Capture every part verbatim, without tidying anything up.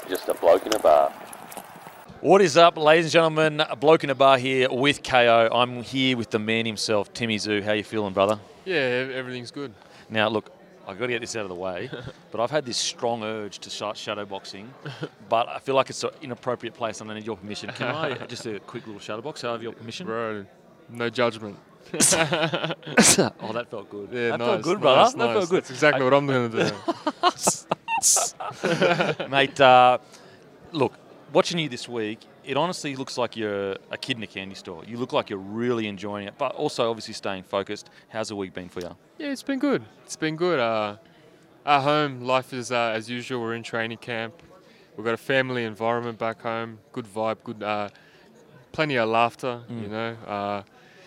just a bloke in a bar. What is up, ladies and gentlemen? A bloke in a bar here with K O. I'm here with the man himself, Timmy Tszyu. How you feeling, brother? Yeah, everything's good. Now, look, I've got to get this out of the way, but I've had this strong urge to start shadowboxing, but I feel like it's an inappropriate place and I need your permission. Can I just a quick little shadowbox? I have your permission? Bro, no judgment. Oh, that felt good. Yeah, that nice, felt good, nice, brother. Nice. That felt good. That's exactly I, what I'm going to do. Mate, uh, look, watching you this week, it honestly looks like you're a kid in a candy store. You look like you're really enjoying it, but also obviously staying focused. How's the week been for you? Yeah, it's been good. It's been good. Uh, at home, life is uh, as usual. We're in training camp. We've got a family environment back home. Good vibe, good, uh, plenty of laughter, mm. you know. Uh,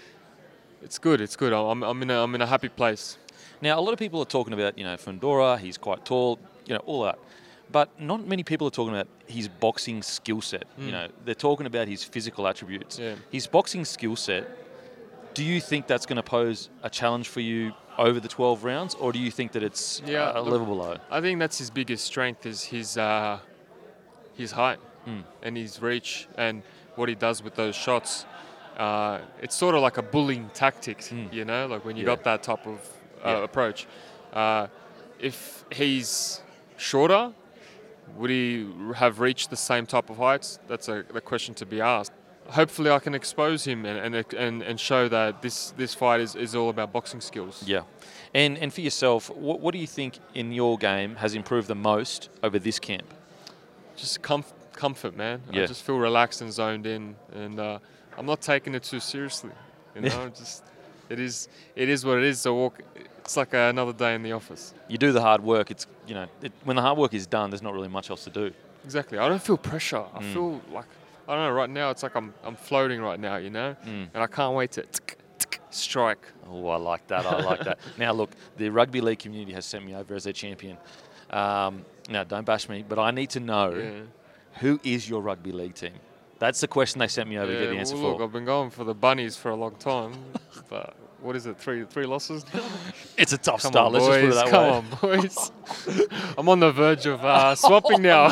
it's good, it's good. I'm, I'm, in a, I'm in a happy place. Now, a lot of people are talking about, you know, Fundora, he's quite tall, you know, all that. But not many people are talking about his boxing skill set. Mm. You know, they're talking about his physical attributes. Yeah. His boxing skill set, do you think that's going to pose a challenge for you over the twelve rounds, or do you think that it's yeah, a look, level below? I think that's his biggest strength is his uh, his height mm. and his reach and what he does with those shots. Uh, it's sort of like a bullying tactic, mm. you know, like when you yeah. got that type of uh, yeah. approach. Uh, if he's shorter, would he have reached the same type of heights? That's a, a question to be asked. Hopefully I can expose him and and, and, and show that this, this fight is, is all about boxing skills. Yeah. And and for yourself, what, what do you think in your game has improved the most over this camp? Just comf- comfort, man. Yeah. I just feel relaxed and zoned in, and uh, I'm not taking it too seriously. You know, just it is it is what it is. So walk. It's like another day in the office. You do the hard work. It's you know it, when the hard work is done, there's not really much else to do. Exactly. I don't feel pressure. I mm. feel like I don't know. Right now, it's like I'm I'm floating right now. You know, mm. and I can't wait to tsk, tsk, strike. Oh, I like that. I like that. Now, look, the rugby league community has sent me over as their champion. Um, now, don't bash me, but I need to know yeah. who is your rugby league team. That's the question they sent me over yeah, to get the answer well, for. Look, I've been going for the Bunnies for a long time, but. What is it? Three three losses now? It's a tough Come start. On, Let's boys, just put it that come way. on, boys. I'm on the verge of uh, swapping now.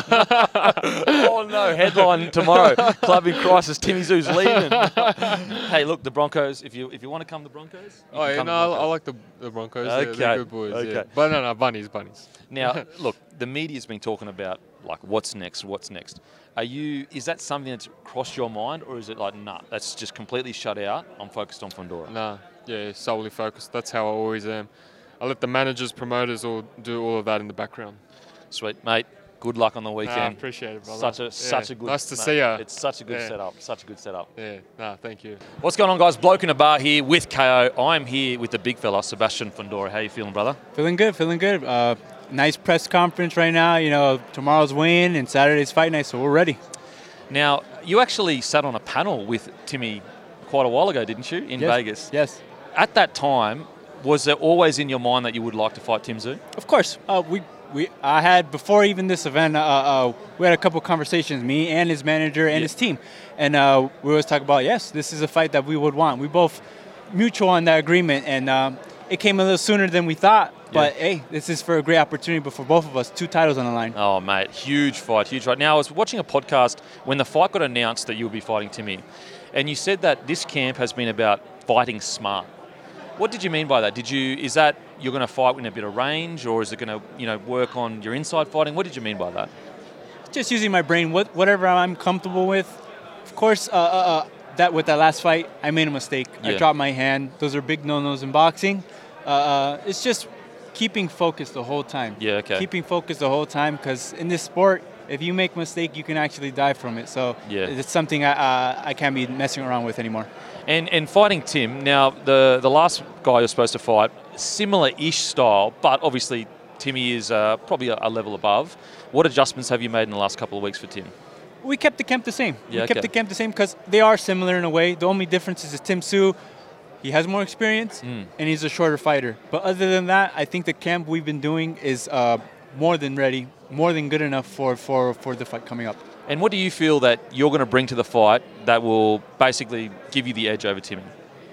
Oh no! Headline tomorrow: Club in crisis. Timmy Tszyu's leaving. Hey, look, the Broncos. If you if you want to come to Broncos, oh yeah, no, I like the the Broncos. Okay. They're, they're good boys. Okay. Yeah. But no, no, bunnies, bunnies. Now, look, the media's been talking about like what's next, what's next. Are you? Is that something that's crossed your mind, or is it like nah? That's just completely shut out. I'm focused on Fundora. Nah. Yeah, solely focused. That's how I always am. I let the managers, promoters, all do all of that in the background. Sweet, mate. Good luck on the weekend. Nah, I appreciate it, brother. Such a yeah. such a good. Nice to mate, see you. It's such a good yeah. setup. Such a good setup. Yeah. Nah, thank you. What's going on, guys? Bloke in a bar here with K O. I'm here with the big fella, Sebastian Fundora. How you feeling, brother? Feeling good. Feeling good. Uh, nice press conference right now. You know, tomorrow's win and Saturday's fight night, so we're ready. Now, you actually sat on a panel with Timmy quite a while ago, didn't you, in yes. Vegas? Yes. At that time, was there always in your mind that you would like to fight Tim Tszyu? Of course. Uh, we we I had, before even this event, uh, uh, we had a couple conversations, me and his manager and yeah. his team. And uh, we always talk about, yes, this is a fight that we would want. We both mutual on that agreement, and um, it came a little sooner than we thought. But, yeah. hey, this is for a great opportunity for both of us. Two titles on the line. Oh, mate, huge fight, huge fight. Now, I was watching a podcast when the fight got announced that you would be fighting Timmy, and you said that this camp has been about fighting smart. What did you mean by that? Did you is that you're going to fight in a bit of range, or is it going to you know work on your inside fighting? What did you mean by that? Just using my brain, what, whatever I'm comfortable with. Of course, uh, uh, uh, that with that last fight, I made a mistake. Yeah. I dropped my hand. Those are big no-nos in boxing. Uh, uh, it's just keeping focused the whole time. Yeah, okay. Keeping focused the whole time, because in this sport, if you make a mistake, you can actually die from it. So yeah. it's something I uh, I can't be messing around with anymore. And and fighting Tim, now the, the last guy you're supposed to fight, similar-ish style, but obviously Timmy is uh, probably a, a level above. What adjustments have you made in the last couple of weeks for Tim? We kept the camp the same. Yeah, we kept okay. the camp the same because they are similar in a way. The only difference is Tim Tszyu, he has more experience, mm. and he's a shorter fighter. But other than that, I think the camp we've been doing is uh, more than ready, more than good enough for, for, for the fight coming up. And what do you feel that you're going to bring to the fight that will basically give you the edge over Timmy?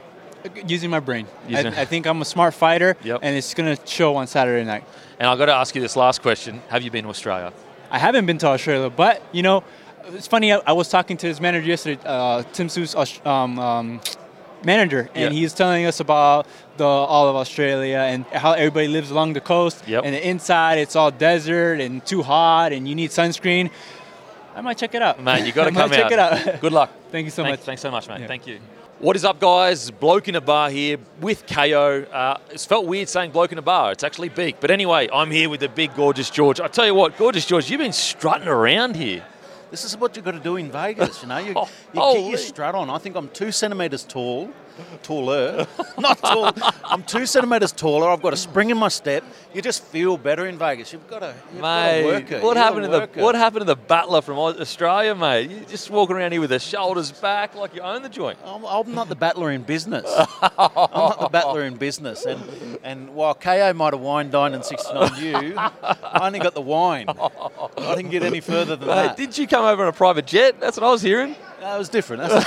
Using my brain. Using I, I think I'm a smart fighter, yep. and it's going to show on Saturday night. And I've got to ask you this last question. Have you been to Australia? I haven't been to Australia, but you know, it's funny. I, I was talking to his manager yesterday, uh, Tim Tszju's Aus- um, um, manager, and Yeah. he's telling us about the all of Australia and how everybody lives along the coast. Yep. And the inside, it's all desert and too hot, and you need sunscreen. I might check it out. Mate, you got to I might come check out. it out. Good luck. Thank you so Thank- much. Thanks so much, mate. Yeah. Thank you. What is up, guys? Bloke in a bar here with K O. Uh, it's felt weird saying bloke in a bar. It's actually big. But anyway, I'm here with the big, gorgeous George. I tell you what, gorgeous George, you've been strutting around here. This is what you've got to do in Vegas, you know. You, Oh, you holy. get your strut on. I think I'm two centimetres tall. Taller. Not tall. I'm two centimetres taller. I've got a spring in my step. You just feel better in Vegas. You've got to, you've got to work Mate, it. what You've happened to gotta the work it. what happened to the battler from Aus- Australia, mate? You just walking around here with the shoulders back like you own the joint. I'm, I'm not the battler in business. I'm not the battler in business. And and while K O might have wine dined and sixty-nine you, I only got the wine. I didn't get any further than Mate, that. didn't you come over on a private jet? That's what I was hearing. That was different. That's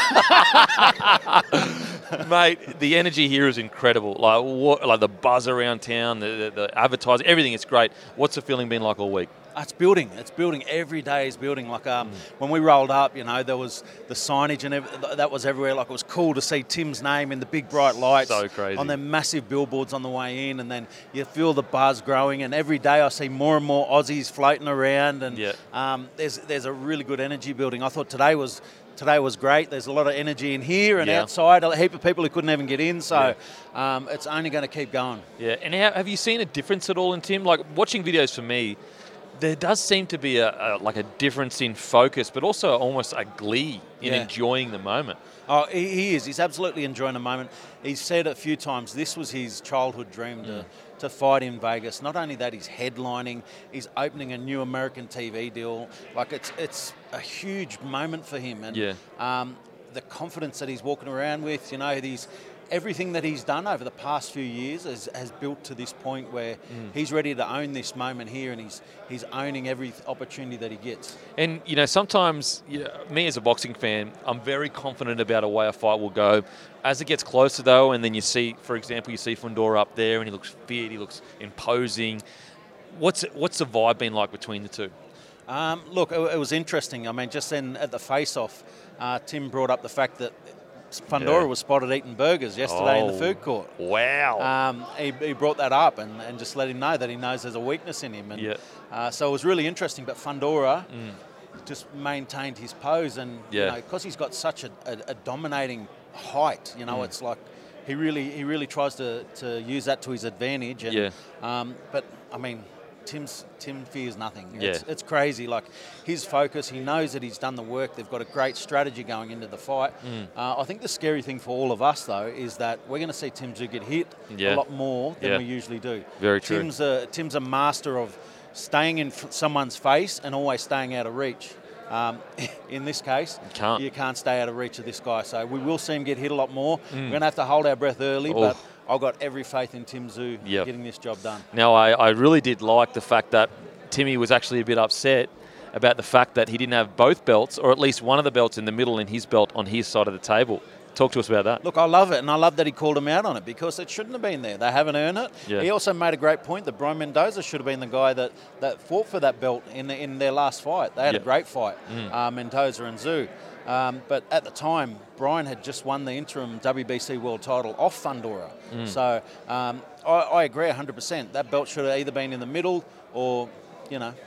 Mate, the energy here is incredible. Like what, like the buzz around town, the, the, the advertising, everything is great. What's the feeling been like all week? It's building. It's building. Every day is building. Like um, mm. when we rolled up, you know, there was the signage and ev- that was everywhere. Like it was cool to see Tim's name in the big bright lights. So crazy. On their massive billboards on the way in, and then you feel the buzz growing. And every day I see more and more Aussies floating around, and yeah. um, there's there's a really good energy building. I thought today was. Today was great. There's a lot of energy in here and yeah. outside. A heap of people who couldn't even get in, so yeah. um, it's only going to keep going. Yeah, and how, have you seen a difference at all in Tim? Like watching videos for me, there does seem to be a, a like a difference in focus, but also almost a glee in Yeah. enjoying the moment. Oh, he, he is. He's absolutely enjoying the moment. He's said a few times this was his childhood dream to, Mm. to fight in Vegas. Not only that, he's headlining. He's opening a new American T V deal. Like it's it's a huge moment for him. And Yeah. um, the confidence that he's walking around with, you know, these everything that he's done over the past few years has, has built to this point where Mm. he's ready to own this moment here, and he's he's owning every opportunity that he gets. And, you know, sometimes, you know, me as a boxing fan, I'm very confident about a way a fight will go. As it gets closer, though, and then you see, for example, you see Fundora up there, and he looks fit, he looks imposing. What's what's the vibe been like between the two? Um, look, it, it was interesting. I mean, just then at the face-off, uh, Tim brought up the fact that Fundora Yeah. was spotted eating burgers yesterday in the Oh, food court. Wow. Um, he, he brought that up and, and just let him know that he knows there's a weakness in him. And Yeah. uh, so it was really interesting. But Fundora Mm. just maintained his pose, and Yeah. you know, because he's got such a, a, a dominating height, you know, Mm. it's like he really he really tries to, to use that to his advantage. And, Yeah. Um, but I mean. Tim's, Tim fears nothing. Yeah. It's, it's crazy. Like his focus, he knows that he's done the work. They've got a great strategy going into the fight. Mm. Uh, I think the scary thing for all of us, though, is that we're going to see Tim Tszyu get hit Yeah. a lot more than Yeah. we usually do. Very true. Tim's a, Tim's a master of staying in f- someone's face and always staying out of reach. Um, in this case, You can't. you can't stay out of reach of this guy. So we will see him get hit a lot more. Mm. We're going to have to hold our breath early, Oh. but I've got every faith in Tim Tszyu Yep. getting this job done. Now, I, I really did like the fact that Timmy was actually a bit upset about the fact that he didn't have both belts, or at least one of the belts in the middle and his belt on his side of the table. Talk to us about that. Look, I love it, and I love that he called him out on it because it shouldn't have been there. They haven't earned it. Yeah. He also made a great point that Brian Mendoza should have been the guy that, that fought for that belt in the, in their last fight. They had Yeah. a great fight, Mm. uh, Mendoza and Tszyu. Um, but at the time, Brian had just won the interim W B C world title off Fundora. Mm. So um, I, I agree one hundred percent. That belt should have either been in the middle or, you know,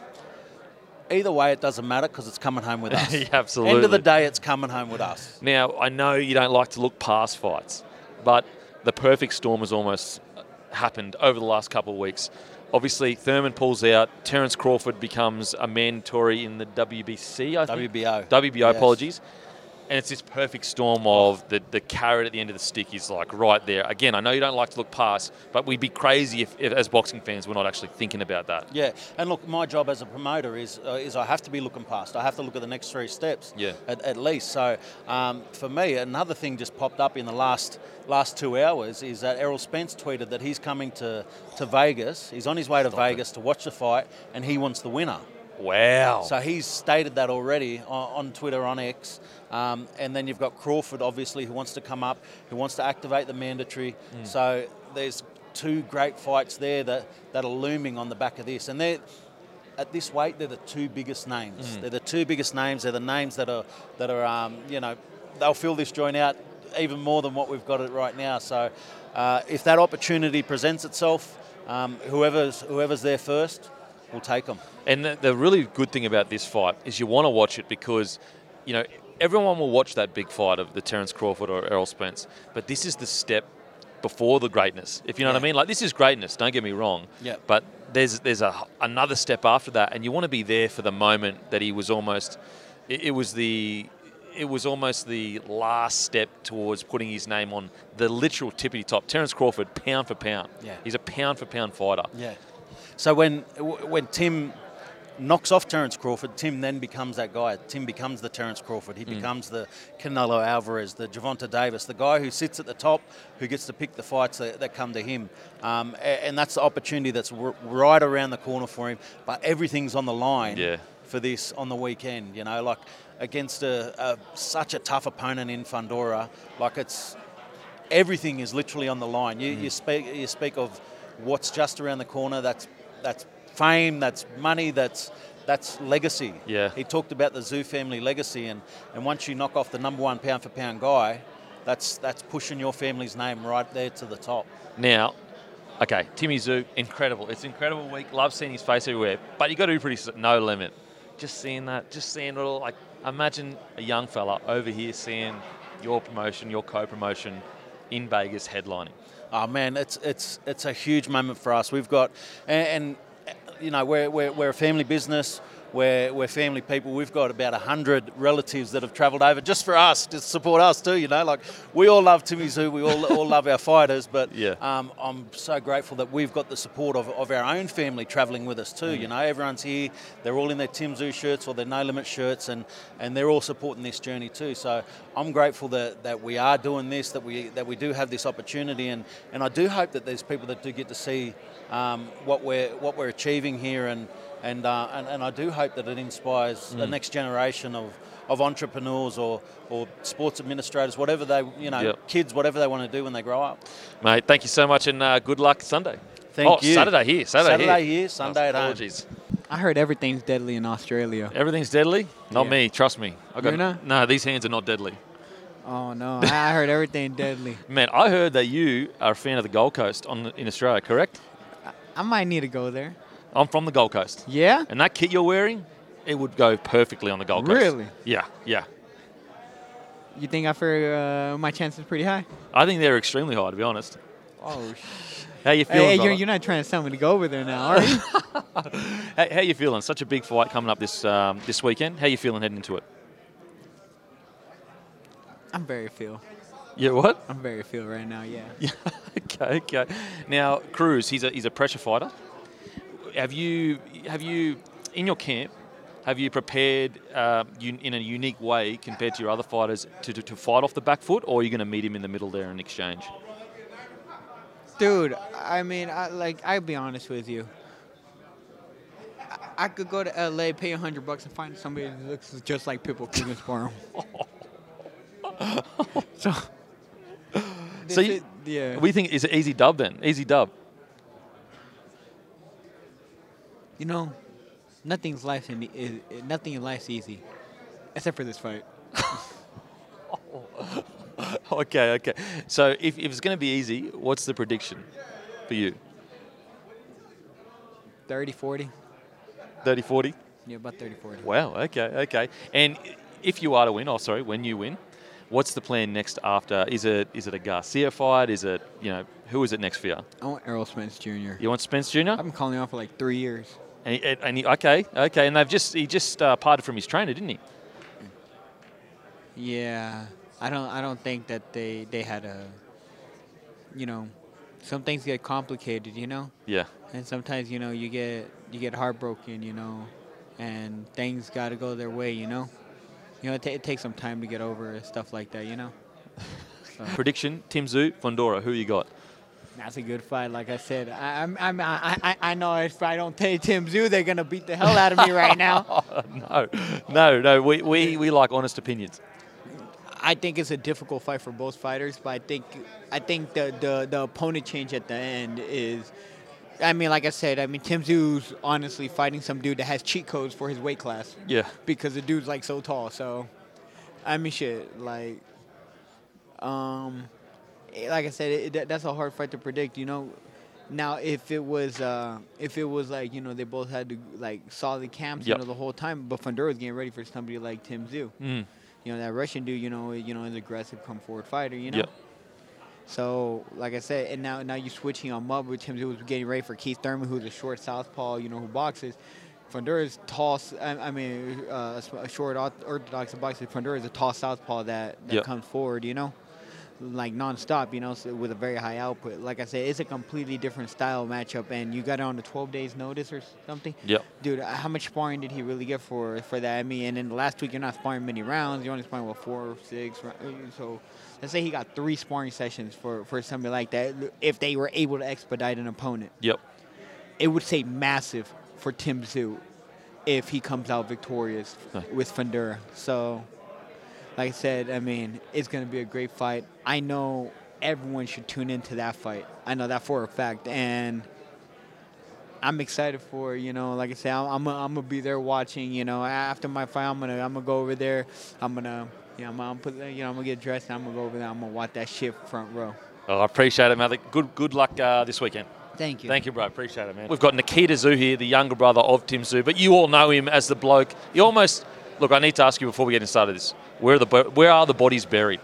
either way, it doesn't matter because it's coming home with us. Yeah, absolutely. End of the day, it's coming home with us. Now, I know you don't like to look past fights, but the perfect storm has almost happened over the last couple of weeks. Obviously, Thurman pulls out. Terence Crawford becomes a mandatory in the W B C, I think. W B O. W B O, Yes. apologies. And it's this perfect storm of the, the carrot at the end of the stick is like right there. Again, I know you don't like to look past, but we'd be crazy if, if as boxing fans, we're not actually thinking about that. Yeah, and look, my job as a promoter is uh, is I have to be looking past. I have to look at the next three steps, Yeah. at, at least. So um, for me, another thing just popped up in the last last two hours is that Errol Spence tweeted that he's coming to, to Vegas. He's on his way to Stop it. Vegas to watch the fight, and he wants the winner. Wow. So he's stated that already on, on Twitter, on X. Um, and then you've got Crawford, obviously, who wants to come up, who wants to activate the mandatory. Mm. So there's two great fights there that, that are looming on the back of this. And they're, at this weight, they're the two biggest names. Mm. They're the two biggest names. They're the names that are that are um, you know, they'll fill this joint out even more than what we've got it right now. So uh, if that opportunity presents itself, um, whoever's whoever's there first, we'll take them. And the, the really good thing about this fight is you want to watch it because, you know, everyone will watch that big fight of the Terence Crawford or Errol Spence, but this is the step before the greatness, if you know yeah. what I mean. Like, this is greatness, don't get me wrong, yeah. but there's there's a, another step after that, and you want to be there for the moment that he was almost, it, it was the, it was almost the last step towards putting his name on the literal tippity top. Terence Crawford, pound for pound. Yeah. He's a pound for pound fighter. Yeah. So when when Tim knocks off Terence Crawford, Tim then becomes that guy. Tim becomes the Terence Crawford. He mm. becomes the Canelo Alvarez, the Gervonta Davis, the guy who sits at the top, who gets to pick the fights that, that come to him. Um, and that's the opportunity that's r- right around the corner for him. But everything's on the line yeah. for this on the weekend. You know, like against a, a such a tough opponent in Fundora. Like it's everything is literally on the line. You, mm. you speak you speak of what's just around the corner. That's that's. Fame, that's money, that's that's legacy. Yeah. He talked about the Zoo family legacy, and, and once you knock off the number one pound for pound guy, that's that's pushing your family's name right there to the top. Now, okay, Timmy Zoo, incredible. It's an incredible week. Love seeing his face everywhere. But you got to be pretty no limit. Just seeing that, just seeing it all. Like, imagine a young fella over here seeing your promotion, your co-promotion in Vegas headlining. Oh man, it's it's it's a huge moment for us. We've got and. and you know, we're, we're, we're a family business, we're, we're family people. We've got about one hundred relatives that have travelled over just for us, to support us too, you know. Like, we all love Timmy Zoo, we all all love our fighters, but yeah. um, I'm so grateful that we've got the support of, of our own family travelling with us too, mm. you know. Everyone's here, they're all in their Tim Zoo shirts or their No Limit shirts, and, and they're all supporting this journey too. So I'm grateful that, that we are doing this, that we that we do have this opportunity, and, and I do hope that there's people that do get to see Um, what we're what we're achieving here, and and, uh, and and I do hope that it inspires mm. the next generation of, of entrepreneurs or, or sports administrators, whatever they you know yep. kids, whatever they want to do when they grow up. Mate, thank you so much, and uh, good luck Sunday. Thank oh, you. Saturday here, Saturday, Saturday here, here Sunday oh, at home. Apologies. I heard everything's deadly in Australia. Everything's deadly? Not yeah. me. Trust me. I got You're not? No, these hands are not deadly. Oh no, I heard everything deadly. Man, I heard that you are a fan of the Gold Coast on in Australia, correct? I might need to go there. I'm from the Gold Coast. Yeah? And that kit you're wearing, it would go perfectly on the Gold Coast. Really? Yeah, yeah. You think I figure uh, my chances pretty high? I think they're extremely high, to be honest. Oh, How you feeling? Hey, you're, you're not trying to tell me to go over there now, are you? how, how you feeling? Such a big fight coming up this um, this weekend. How you feeling heading into it? I'm very feel. Yeah, what? I'm very feel right now, yeah. Yeah. okay, okay. Now, Cruz, he's a he's a pressure fighter. Have you have you in your camp? Have you prepared uh, un, in a unique way compared to your other fighters to, to, to fight off the back foot, or are you going to meet him in the middle there in exchange? Dude, I mean, I, like, I'll be honest with you. I, I could go to L A, pay a hundred bucks, and find somebody that looks just like Pitbull Coogan So, so you, it, yeah. we think is it easy dub then? Easy dub. You know, nothing's life in, is, nothing in life's easy, except for this fight. okay, okay. So if, if it's going to be easy, what's the prediction for you? thirty forty. thirty forty? Yeah, about thirty forty. Wow, okay, okay. And if you are to win, oh sorry, when you win, what's the plan next after? Is it is it a Garcia fight? Is it, you know, who is it next for you? I want Errol Spence Junior You want Spence Junior? I've been calling him out for like three years. And, he, and he, okay, okay, and they've just he just uh, parted from his trainer, didn't he? Yeah, I don't I don't think that they they had a, you know, some things get complicated, you know. Yeah. And sometimes, you know, you get you get heartbroken, you know, and things got to go their way, you know. You know, it, t- it takes some time to get over stuff like that, you know. So. Prediction: Tim Zoo, Fundora. Who you got? That's a good fight. Like I said, I, I'm, I'm, I, I, I know if I don't take Tim Zoo, they're gonna beat the hell out of me right now. no, no, no. We, we, we like honest opinions. I think it's a difficult fight for both fighters, but I think I think the, the, the opponent change at the end is I mean, like I said, I mean, Tim Zhu's honestly fighting some dude that has cheat codes for his weight class. Yeah. Because the dude's like so tall. So, I mean, shit, like, um, eh, like I said, it, that, that's a hard fight to predict. You know, now if it was, uh, if it was like, you know, they both had to like solid camps, Yep. you know, the whole time, but Fundora was getting ready for somebody like Tim Zhu. Mm. You know, that Russian dude, you know, you know, is aggressive, come forward fighter. You know. Yep. So, like I said, and now now you're switching on Mub, which Tim Zhu was getting ready for Keith Thurman, who's a short southpaw, you know, who boxes. Fundura's tall, s- I, I mean, uh, a short orth- orthodox boxer. Fundura is a tall southpaw that, that Yep. comes forward, you know, like nonstop, you know, so with a very high output. Like I said, it's a completely different style matchup, and you got it on the twelve days notice or something. Yep. Dude, how much sparring did he really get for for that? I mean, and then the last week you're not sparring many rounds. You're only sparring, what, four or six? rou- So let's say he got three sparring sessions for, for somebody like that. If they were able to expedite an opponent, Yep. it would say massive for Tim Zhu if he comes out victorious Huh. with Fundura. So, like I said, I mean, it's going to be a great fight. I know everyone should tune into that fight. I know that for a fact. And I'm excited for, you know, like I said, I'm, I'm, I'm going to be there watching, you know, after my fight, I'm going to I'm gonna go over there. I'm going to, you know, I'm gonna put, you know, I'm going to get dressed and I'm going to go over there. I'm going to watch that shit front row. Oh, I appreciate it, Malik. Good, good luck uh, this weekend. Thank you. Thank you, bro. Appreciate it, man. We've got Nikita Zhu here, the younger brother of Tim Zhu, but you all know him as the bloke. You almost look. I need to ask you before we get started this: where are the bo- where are the bodies buried,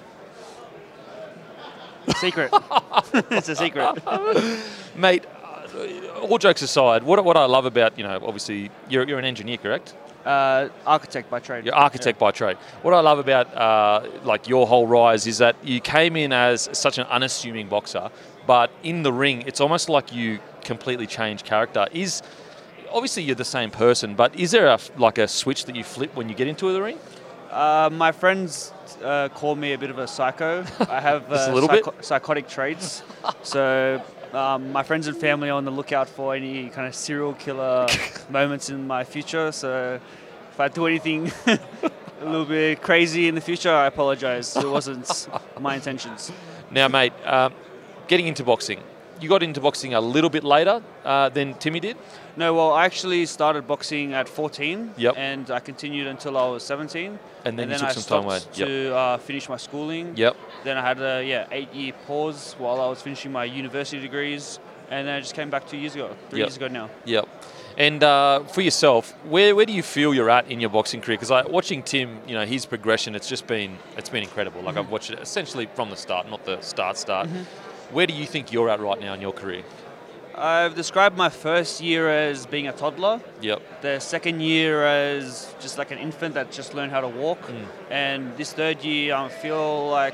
Secret. It's a secret. mate? Uh, all jokes aside, what what I love about you know, obviously you're you're an engineer, correct? Uh, architect by trade. You're architect by trade. What I love about uh, like your whole rise is that you came in as such an unassuming boxer, but in the ring, it's almost like you completely changed character. Is obviously you're the same person, but is there a like a switch that you flip when you get into the ring? Uh, my friends uh, call me a bit of a psycho. I have Just a uh, little bit? psychotic traits. So um, my friends and family are on the lookout for any kind of serial killer moments in my future. So if I do anything a little bit crazy in the future, I apologize. It wasn't my intentions. Now, mate, um, getting into boxing, you got into boxing a little bit later uh, than Timmy did. No, well, I actually started boxing at fourteen, Yep. and I continued until I was seventeen. And then you took I some time away. stopped Yep. to uh, finish my schooling. Yep. Then I had a yeah eight year pause while I was finishing my university degrees, and then I just came back two years ago, three Yep. years ago now. Yep. And uh, for yourself, where, where do you feel you're at in your boxing career? Because like, watching Tim, you know, his progression, it's just been it's been incredible. Like I've watched it essentially from the start, not the start start. Where do you think you're at right now in your career? I've described my first year as being a toddler, Yep. the second year as just like an infant that just learned how to walk, Mm. and this third year I feel like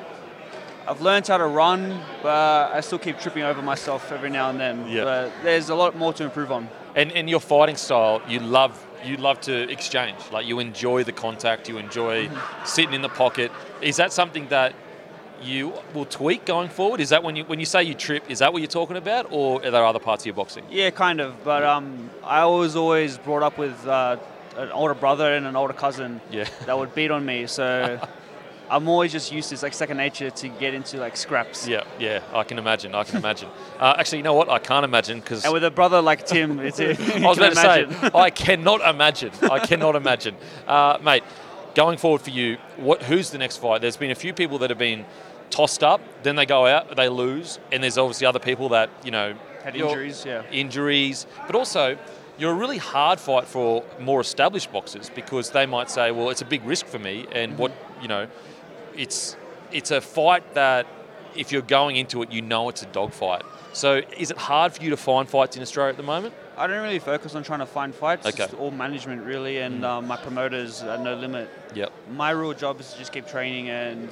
I've learned how to run, but I still keep tripping over myself every now and then. Yeah. But there's a lot more to improve on. And and your fighting style, you love you love to exchange. Like you enjoy the contact, you enjoy sitting in the pocket. Is that something that you will tweak going forward? Is that when you when you say you trip, is that what you're talking about, or are there other parts of your boxing? Yeah, kind of. But um, I was always brought up with uh, an older brother and an older cousin Yeah. that would beat on me. So I'm always just used to, it's like second nature to get into like scraps. Yeah, yeah, I can imagine. I can imagine. Uh, actually, you know what? I can't imagine because And with a brother like Tim, it's I was about to say, I cannot imagine. I cannot imagine, uh, mate. Going forward for you, what? Who's the next fight? There's been a few people that have been tossed up, then they go out, they lose, and there's obviously other people that you know Had you're- injuries, yeah. injuries, but also you're a really hard fight for more established boxers because they might say, well, it's a big risk for me, and Mm-hmm. what you know, it's it's a fight that if you're going into it, you know it's a dogfight. So is it hard for you to find fights in Australia at the moment? I don't really focus on trying to find fights. Okay. It's all management really, and um, my promoters are no limit. Yep. My real job is to just keep training, and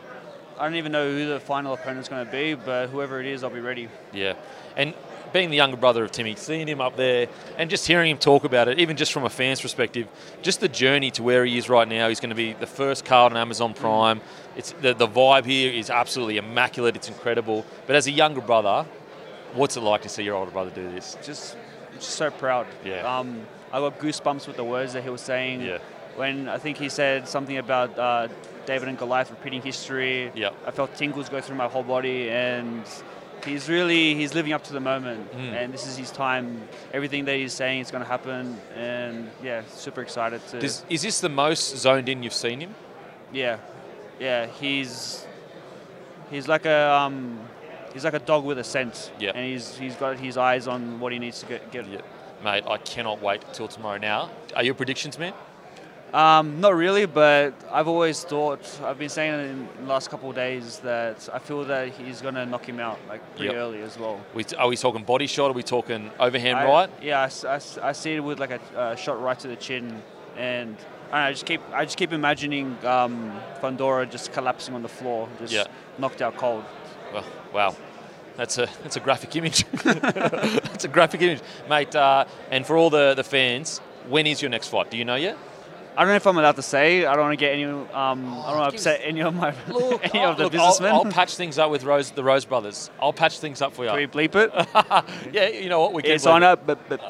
I don't even know who the final opponent's going to be, but whoever it is, I'll be ready. Yeah. And being the younger brother of Timmy, seeing him up there and just hearing him talk about it, even just from a fan's perspective, just the journey to where he is right now. He's going to be the first card on Amazon Prime. It's the, the vibe here is absolutely immaculate. It's incredible. But as a younger brother, what's it like to see your older brother do this? Just, just so proud. Yeah. Um, I got goosebumps with the words that he was saying. Yeah. When I think he said something about uh, David and Goliath repeating history. Yep. I felt tingles go through my whole body, and he's really he's living up to the moment, Mm. and this is his time. Everything that he's saying is going to happen, and yeah, super excited to. Does, is this the most zoned in you've seen him? Yeah, yeah, he's he's like a um, he's like a dog with a scent. Yeah. And he's he's got his eyes on what he needs to get. get. Yeah. Mate, I cannot wait till tomorrow now. Are your predictions, man? Um, not really, but I've always thought, I've been saying it in the last couple of days, that I feel that he's going to knock him out like pretty Yep. early as well. We, are we talking body shot? Are we talking overhand I- right? Yeah, I, s- I s- I see it with like a uh, shot right to the chin, and I, don't know, I just keep I just keep imagining um, Fundora just collapsing on the floor, just Yeah. knocked out cold. Well, wow. That's a that's a graphic image. That's a graphic image, mate. Uh, and for all the, the fans, when is your next fight? Do you know yet? I don't know if I'm allowed to say. I don't want to get any. Um, I don't want to upset any of my Look, any oh, of the look, businessmen. I'll, I'll patch things up with Rose, the Rose brothers. I'll patch things up for you. Can we bleep it? Yeah, you know what? We can. It's bleep on it. up. But, but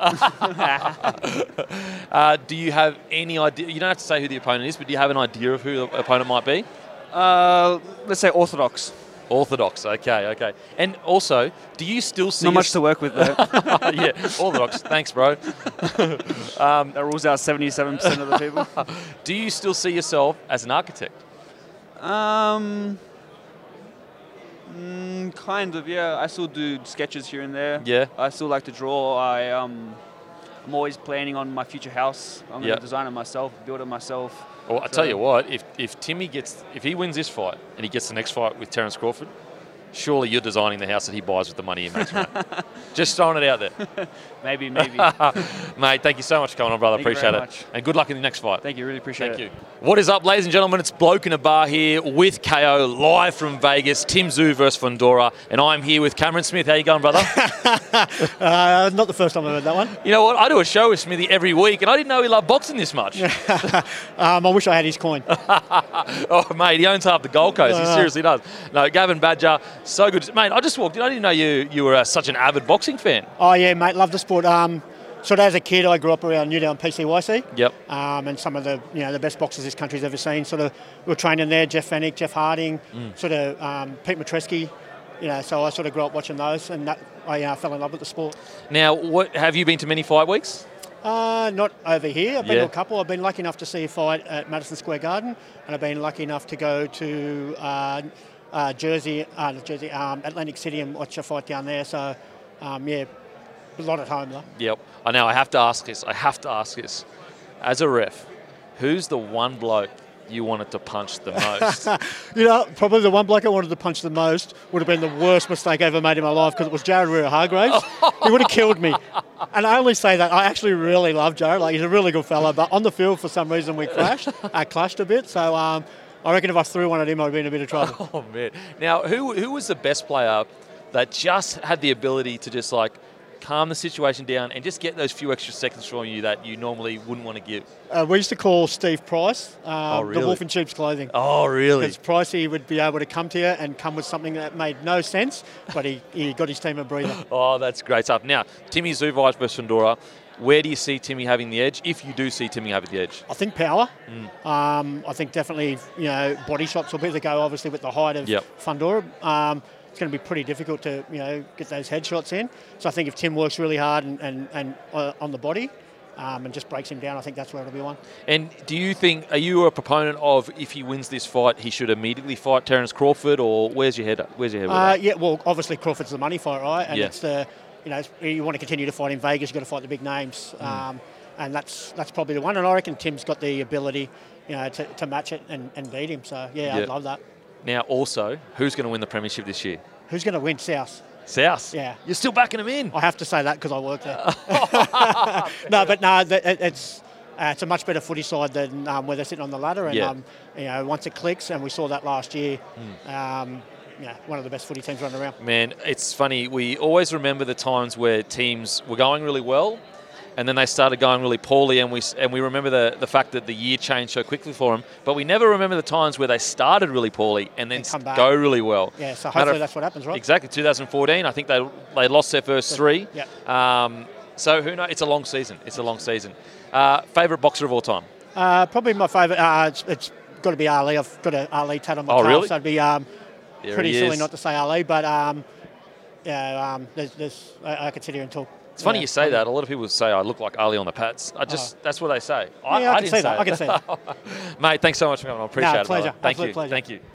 Uh, do you have any idea? You don't have to say who the opponent is, but do you have an idea of who the opponent might be? uh, let's say orthodox. Orthodox. Okay, okay. And also, do you still see? Not much us- to work with though. Yeah, Orthodox. Thanks, bro. That rules out seventy-seven percent of the people. Do you still see yourself as an architect? Um, mm, kind of, yeah. I still do sketches here and there. Yeah. I still like to draw. I um, I'm always planning on my future house. I'm Yeah. gonna design it myself, build it myself. Well, I So- tell you what, if if Timmy gets, if he wins this fight and he gets the next fight with Terence Crawford, surely you're designing the house that he buys with the money he makes from it. Just throwing it out there. Maybe, maybe. Mate, thank you so much for coming on, brother. Thank you Appreciate very it. much. And good luck in the next fight. Thank you, really appreciate Thank it. you. What is up, ladies and gentlemen? It's Bloke in a Bar here with K O, live from Vegas. Tim Tszyu versus Fundora, and I'm here with Cameron Smith. How you going, brother? Uh, not the first time I've heard that one. You know what? I do a show with Smithy every week, and I didn't know he loved boxing this much. Um, I wish I had his coin. Oh, mate, he owns half the Gold Coast. He Uh. seriously does. No, Gavin Badger, so good. Mate, I just walked in. I didn't know you you were uh, such an avid boxing fan. Oh yeah, mate, love the sport. Um, sort of as a kid, I grew up around Newtown P C Y C. Yep. Um, and some of the you know the best boxers this country's ever seen. Sort of we were training there. Jeff Fennick, Jeff Harding, sort of um, Pete Matreski. You know, so I sort of grew up watching those, and that, I uh, fell in love with the sport. Now, what have you been to many fight weeks? Uh, not over here. I've been Yeah. to a couple. I've been lucky enough to see a fight at Madison Square Garden, and I've been lucky enough to go to uh, uh, Jersey, uh, not Jersey, um, Atlantic City, and watch a fight down there. So, um, yeah, a lot at home though. Yep. I know. I have to ask this. I have to ask this. As a ref, who's the one bloke you wanted to punch the most? You know, probably the one bloke I wanted to punch the most would have been the worst mistake I ever made in my life because it was Jared Rhea-Hargraves. He would have killed me. And I only say that, I actually really love Jared. Like, he's a really good fella. But on the field, for some reason, we clashed. I clashed a bit. So um, I reckon if I threw one at him, I'd be in a bit of trouble. Oh, man. Now, who who was the best player that just had the ability to just, like, calm the situation down and just get those few extra seconds from you that you normally wouldn't want to give? Uh, we used to call Steve Price um, Oh, really? the wolf in sheep's clothing. Oh, really? Because Pricey would be able to come to you and come with something that made no sense, but he, he got his team a breather. Oh, that's great stuff. Now, Timmy Tszyu versus Fundora. Where do you see Timmy having the edge, if you do see Timmy having the edge? I think power. Mm. Um, I think definitely, you know, body shots will be the go, obviously, with the height of Yep. Fundora. Um, it's going to be pretty difficult to, you know, get those headshots in. So I think if Tim works really hard and, and, and uh, on the body um, and just breaks him down, I think that's where it'll be one. And do you think, are you a proponent of if he wins this fight, he should immediately fight Terence Crawford, or where's your head at? Where's your head with Uh, that? yeah, well, obviously Crawford's the money fight, right? And Yeah. it's the, you know, it's, you want to continue to fight in Vegas, you've got to fight the big names. Mm. Um, and that's that's probably the one. And I reckon Tim's got the ability, you know, to, to match it and, and beat him. So, yeah, Yeah. I'd love that. Now, also, who's going to win the premiership this year? Who's going to win? South. South. Yeah. You're still backing him in. I have to say that because I work there. no, but no, th- it- it's uh, it's a much better footy side than um, where they're sitting on the ladder. And Yeah. um, you know, once it clicks, and we saw that last year, um, yeah, one of the best footy teams running around. Man, it's funny. We always remember the times where teams were going really well, and then they started going really poorly, and we and we remember the, the fact that the year changed so quickly for them. But we never remember the times where they started really poorly and then And come back. go really well. Yeah, so Matter hopefully of- that's what happens, right? Exactly. twenty fourteen, I think they they lost their first three. Yeah. Um, so who knows? It's a long season. It's a long season. Uh, favorite boxer of all time? Uh, probably my favourite. Uh, it's, it's got to be Ali. I've got an Ali tat on my Oh, calf, really? so it'd be um, There pretty he silly is. not to say Ali. But um, yeah, um, there's, there's, I, I could sit here and talk. It's funny yeah, you say that. A lot of people say I look like Ali on the Pats. I just Oh. that's what they say. I, Yeah, I I can didn't see say that. it. I can see that. Mate, thanks so much for coming on. I appreciate No, it. pleasure. brother. Thank Absolute you. pleasure. Thank you.